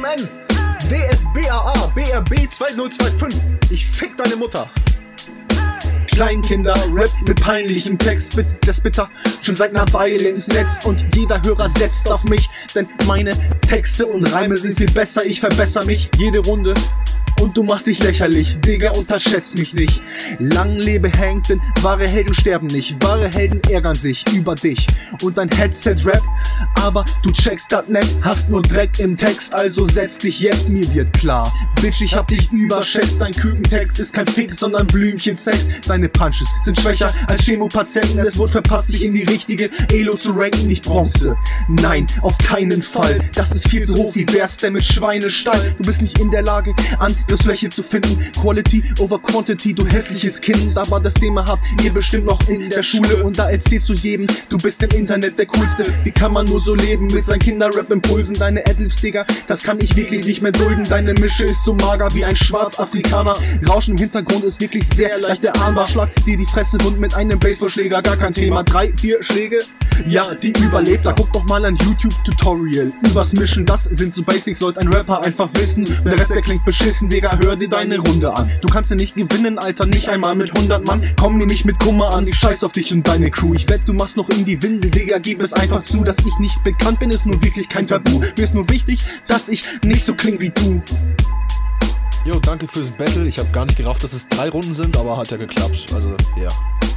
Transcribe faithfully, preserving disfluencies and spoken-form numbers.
M N, D F B A A, B R B zweitausendfünfundzwanzig. Ich fick deine Mutter. Kleinkinder, Rap mit peinlichem Text, bitte das bitter schon seit ner Weile ins Netz und jeder Hörer setzt auf mich, denn meine Texte und Reime sind viel besser, ich verbessere mich jede Runde. Und du machst dich lächerlich, Digga, unterschätzt mich nicht. Lang lebe Hank, denn wahre Helden sterben nicht. Wahre Helden ärgern sich über dich und dein Headset-Rap. Aber du checkst das nicht, hast nur Dreck im Text, also setz dich jetzt, mir wird klar. Bitch, ich hab dich überschätzt, dein Kükentext ist kein Fix, sondern Blümchensex. Deine Punches sind schwächer als Chemopatienten, es wurde verpasst, dich in die richtige Elo zu ranken, nicht Bronze. Nein, auf keinen Fall, das ist viel zu hoch, wie wär's denn mit Schweinestall? Du bist nicht in der Lage, an Fläche zu finden, Quality over Quantity, du hässliches Kind, aber das Thema habt ihr bestimmt noch in der Schule und da erzählst du jedem, du bist im Internet der Coolste. Wie kann man nur so leben mit seinen Kinderrap-Impulsen? Deine Adlibs, Digga, das kann ich wirklich nicht mehr dulden. Deine Mische ist so mager wie ein Schwarzafrikaner. Rauschen im Hintergrund ist wirklich sehr leicht erahmbar. Schlag dir die Fresse wund mit einem Baseballschläger, gar kein Thema. Drei, vier Schläge, ja, die überlebt. Da guck doch mal ein YouTube-Tutorial übers Mischen, das sind so Basics, sollte ein Rapper einfach wissen. Der Rest, der klingt beschissen, Digga, hör dir deine Runde an. Du kannst ja nicht gewinnen, Alter, nicht einmal mit hundert Mann. Komm mir nicht mit Kummer an, ich scheiß auf dich und deine Crew. Ich wett, du machst noch in die Windel, Digga, gib es einfach zu. Dass ich nicht bekannt bin, ist nur wirklich kein Tabu. Mir ist nur wichtig, dass ich nicht so kling wie du. Jo, danke fürs Battle. Ich hab gar nicht gerafft, dass es drei Runden sind, aber hat ja geklappt. Also, ja.